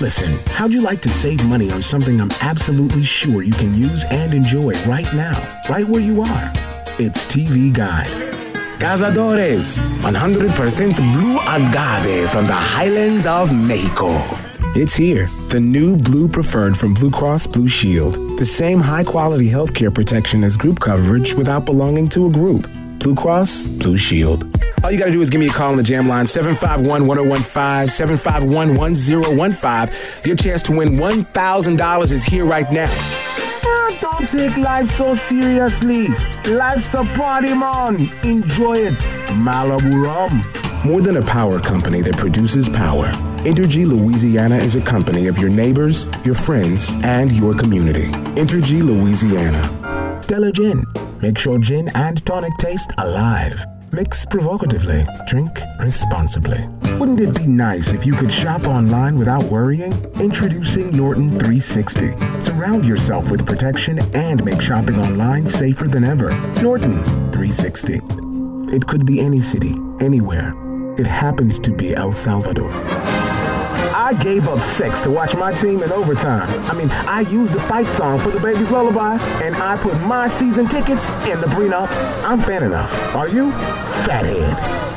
Listen, how'd you like to save money on something I'm absolutely sure you can use and enjoy right now, right where you are? It's TV Guide. Cazadores, 100% blue agave from the highlands of Mexico. It's here, the new Blue Preferred from Blue Cross Blue Shield. The same high-quality healthcare protection as group coverage without belonging to a group. Blue Cross Blue Shield. All you got to do is give me a call on the jam line, 751-1015, 751-1015. Your chance to win $1,000 is here right now. Don't take life so seriously. Life's a party, man. Enjoy it. Malibu rum. More than a power company that produces power, Entergy Louisiana is a company of your neighbors, your friends, and your community. Entergy Louisiana. Stella Gin. Make sure gin and tonic taste alive. Mix provocatively. Drink responsibly. Wouldn't it be nice if you could shop online without worrying? Introducing Norton 360. Surround yourself with protection and make shopping online safer than ever. Norton 360. It could be any city, anywhere. It happens to be El Salvador. I gave up sex to watch my team in overtime. I used the fight song for the baby's lullaby, and I put my season tickets in the prenup. I'm fan enough. Are you? Fathead.